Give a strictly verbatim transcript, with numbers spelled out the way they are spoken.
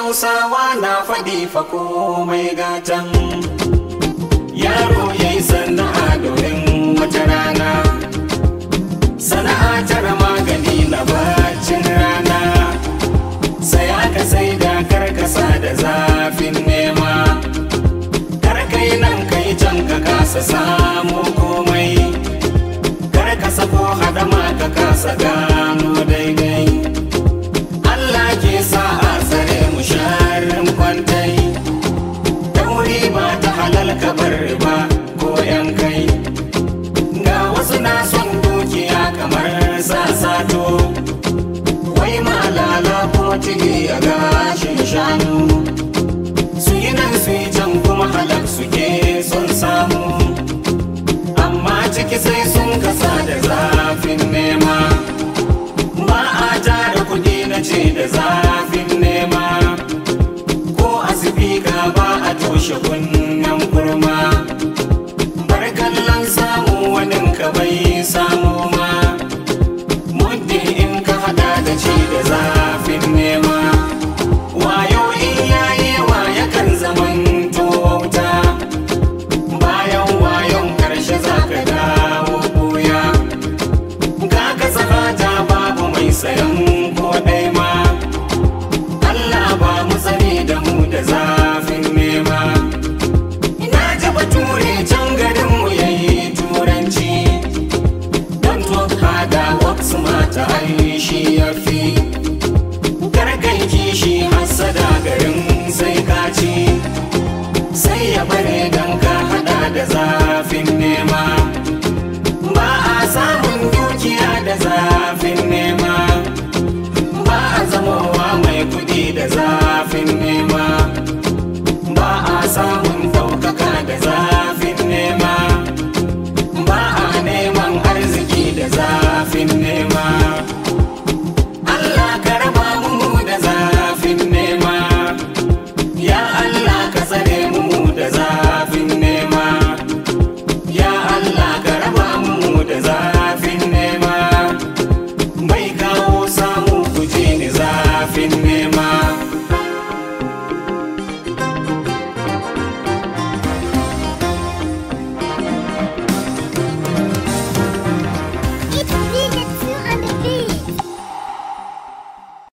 hausawa na faɗi fa komai gatan yaro yayi sana'a domin wata rana, sana'a tara magani na bacin rana, sai aka sai da karkasa da zafin nema, karkai nan kai can ka kasa samu komai, karkasa ko hadama ka kasa gano daidai. Allah ke sa a tsare mu sharrin kwantai, dauri ba ta halal ka bar riba ko yan kai, ga wasu na son dukiya kamar sasato, wai malala kuma tige a gashin shanu, su yi nan su yi can kuma halak suke son samu, amma ciki sai sun kasa da zafin nema, ba a tara kudi na ce da zafin nema, ko asibika ba a toshe kunnen kurma, bar kallon samu wanin ka bai samu ma, muddin in ka hada da ce da zafin nema, wayo in yayi wa yakan zaman wauta, bayan wayon karshe zaka dawo buya, ka kasa fata babu mai sayan ko ɗai ma, Allah ba mu tsare da mu da zafin nema. Ina ji bature can garin mu yayi turanci, don talk harder work smarter ai shi yafi, karkai kishi hassada garin sai ka ci, sai ya bare dan ka hada da zafin nema, ba a samun dukiya da zafin nema, ba a zamowa mai kudi da zafin nema.